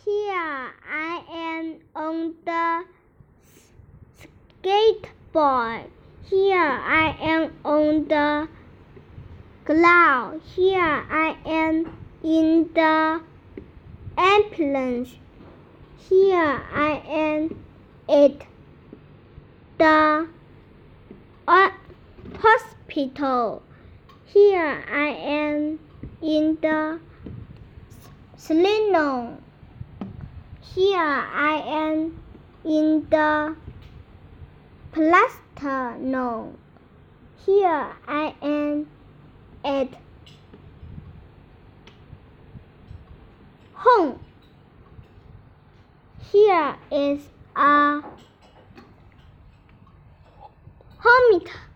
Here I am on the skateboard. Here I am on the ground. Here I am in the ambulance. Here I am at the hospital. Here I am in the salon. Here I am in the plastron. Here I am at home. Here is a hospital.